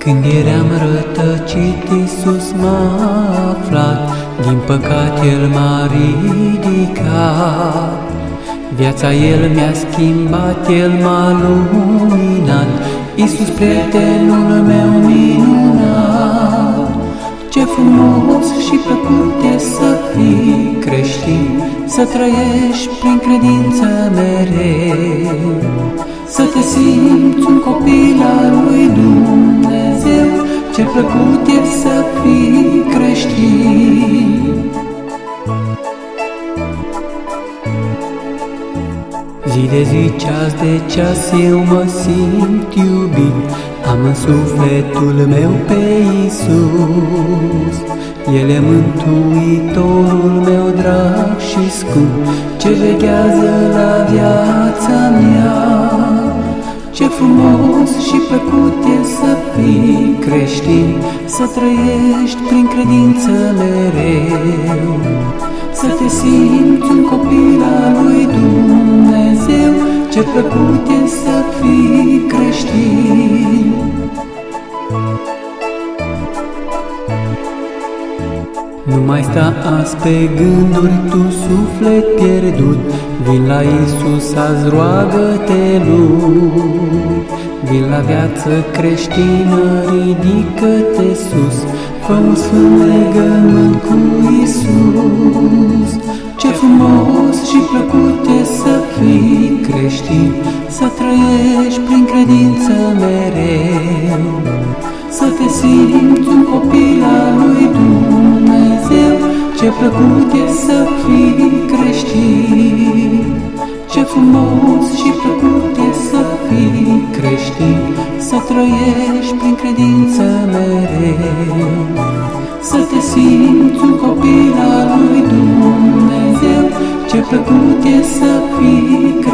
Când eram rătăcit, Iisus m-a aflat, din păcat El m-a ridicat. Viața El mi-a schimbat, El m-a luminat, Iisus prietenul meu minunat. Ce frumos și plăcut e să fii creștin, să trăiești prin credință mereu, să te simți un copil al lui Dumnezeu. Ce plăcut e să fii creștin. Zi de zi, ceas de ceas, eu mă simt iubit, am în sufletul meu pe Iisus. El e mântuitorul meu drag și scump, ce veghează la viața mea. Ce frumos și plăcut e să fii creștin, să trăiești prin credință mereu, să te simți un copil al lui Dumnezeu. Ce plăcut e să fii creștin. Nu mai sta azi pe gânduri, tu suflet pierdut, vin la Iisus azi, roagă-te Lui. Vin la viață creștină, ridică-te sus, fă un sfânt legământ cu Iisus. Ce frumos și plăcut e să fii creștin, să trăiești prin credință mereu, să te simți un copil al lui Dumnezeu. Ce plăcut e să fii creștin, ce frumos și plăcut e să fii creștin, să trăiești prin credință mereu, să te simți un copil al lui Dumnezeu. Ce plăcut e să fii creștin.